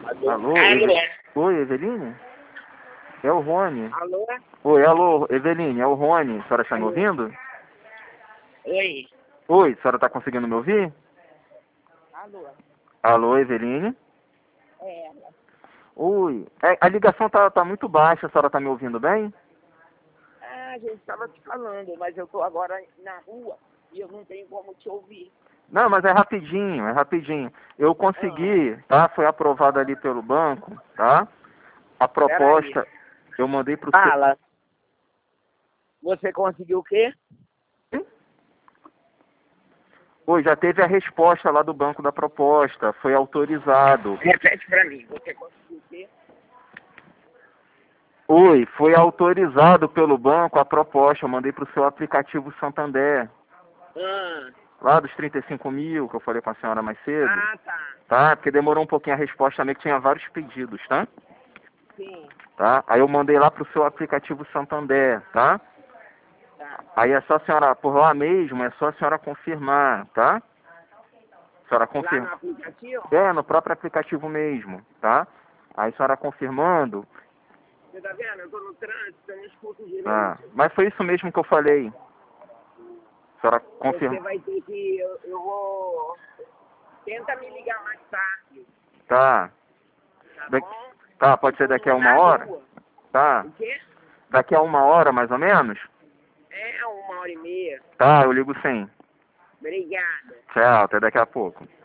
Alô? Alô? Oi, Eveline? É o Rony. Alô? Oi, alô, Eveline, é o Rony. A senhora está me Alô? ouvindo? Oi. Oi, a senhora está conseguindo me ouvir? Alô? Alô, Eveline? É. Oi. A ligação tá muito baixa, a senhora está me ouvindo bem? Ah, a gente estava te falando, mas eu estou agora na rua e eu não tenho como te ouvir. Não, mas é rapidinho, é rapidinho. Eu consegui, tá? Foi aprovado ali pelo banco, tá? A proposta eu mandei pro seu... Fala. Você conseguiu o quê? Oi, já teve a resposta lá do banco da proposta, foi autorizado. Repete para mim. Você conseguiu o quê? Oi, foi autorizado pelo banco a proposta, eu mandei pro seu aplicativo Santander, Ah, lá dos 35 mil que eu falei com a senhora mais cedo, tá. tá? Porque demorou um pouquinho a resposta também, que tinha vários pedidos, tá? Sim, Tá? Aí eu mandei lá pro seu aplicativo Santander, tá? tá. Aí é só a senhora, por lá mesmo, é só a senhora confirmar, tá? A senhora Lá confirma. no aplicativo? É, no próprio aplicativo mesmo, tá? Aí a senhora confirmando. Você tá vendo? Eu estou no trânsito, eu não escuto Ah, direito. mas foi isso mesmo que eu falei. A senhora Você confirma. vai ter que... Eu vou... Tenta me ligar mais tarde, Tá. tá Da- bom? Tá, pode ser Eu daqui a tô uma na hora? rua. Tá. O quê? Daqui a uma hora, mais ou menos? É 1h30. Tá, eu ligo sim. Obrigada. Tchau, até daqui a pouco.